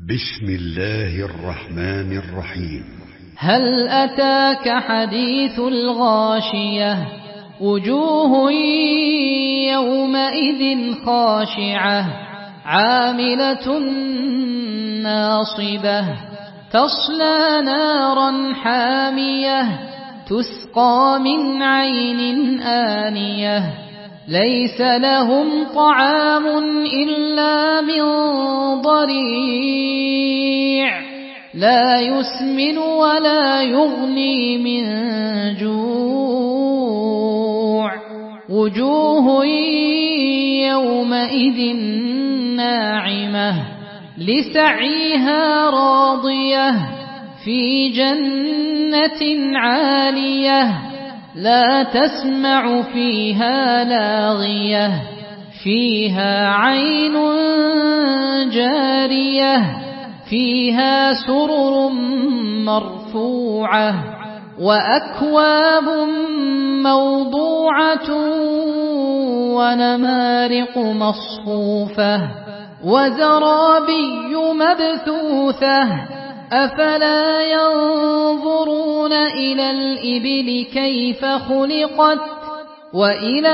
بسم الله الرحمن الرحيم. هل أتاك حديث الغاشية وجوه يومئذ خاشعة عاملة ناصبة تصلى نارا حامية تسقى من عين آنية ليس لهم طعام إلا من ضريع لا يسمن ولا يغني من جوع وجوه يومئذ ناعمة لسعيها راضية في جنة عالية لا تسمع فيها لاغية فيها عين جارية فيها سرر مرفوعة وأكواب موضوعة ونمارق مصفوفة وزرابي مبثوثة أفلا ينظرون إلى الإبل كيف خلقت وإلى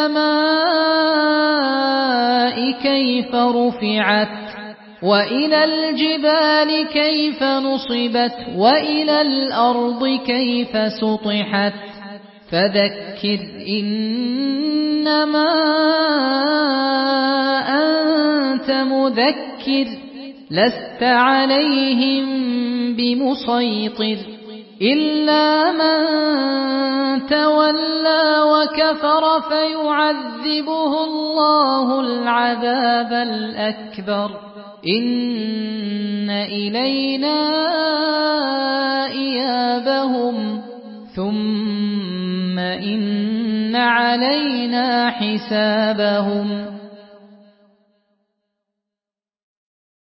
السماء كيف رفعت وإلى الجبال كيف نصبت وإلى الأرض كيف سطحت فذكر إنما أنت مذكر لست عليهم بمسيطر إلا من تولى وكفر فيعذبه الله العذاب الأكبر إن إلينا إيابهم ثم إن علينا حسابهم